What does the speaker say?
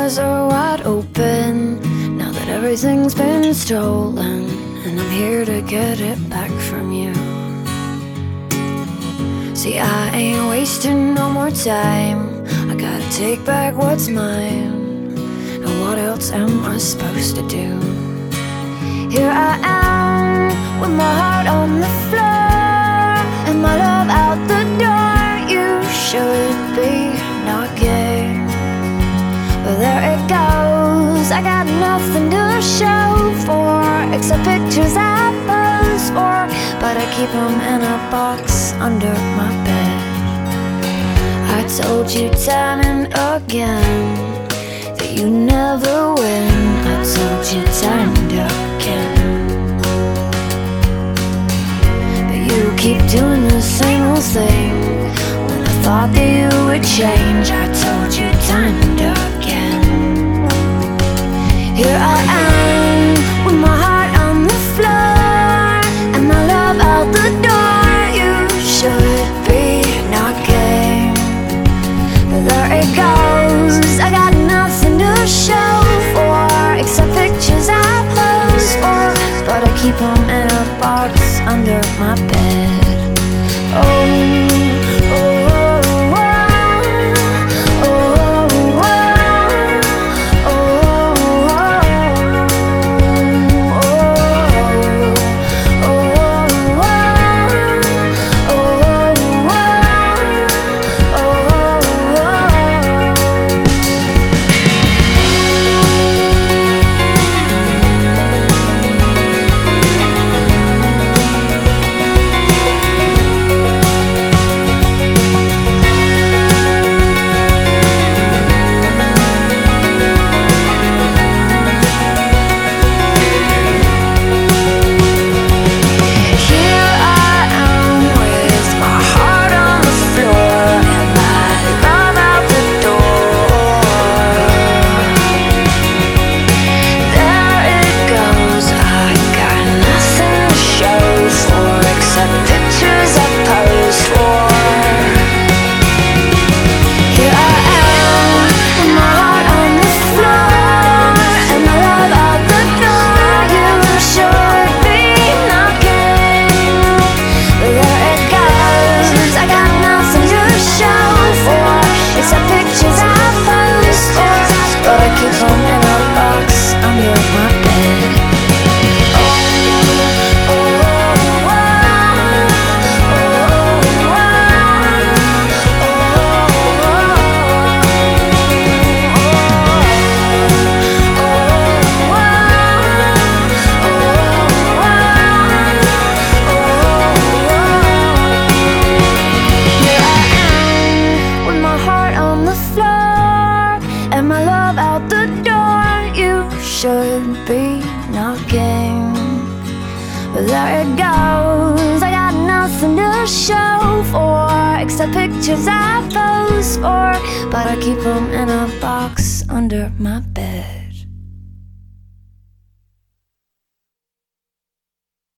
eyes are wide open now that everything's been stolen, and I'm here to get it back from you. See, I ain't wasting no more time. I gotta take back what's mine. And what else am I supposed to do? Here I am with my heart on the floor and my love out the door. You should be knocking, but there it goes. I got nothing to show for except pictures I pose for, but I keep them in a box under my bed. I told you time and again that you never win. I told you time and again, but you keep doing the same old thing. When I thought that you would change, I told you time and again. Here I am with my heart on the floor and my love out the door. You should be knocking, but there it goes. I got nothing to show for except pictures I pose for, but I keep them in a box under my bed. Oh. And my love out the door. You should be knocking, but there it goes. I got nothing to show for except pictures I pose for, but I keep them in a box under my bed.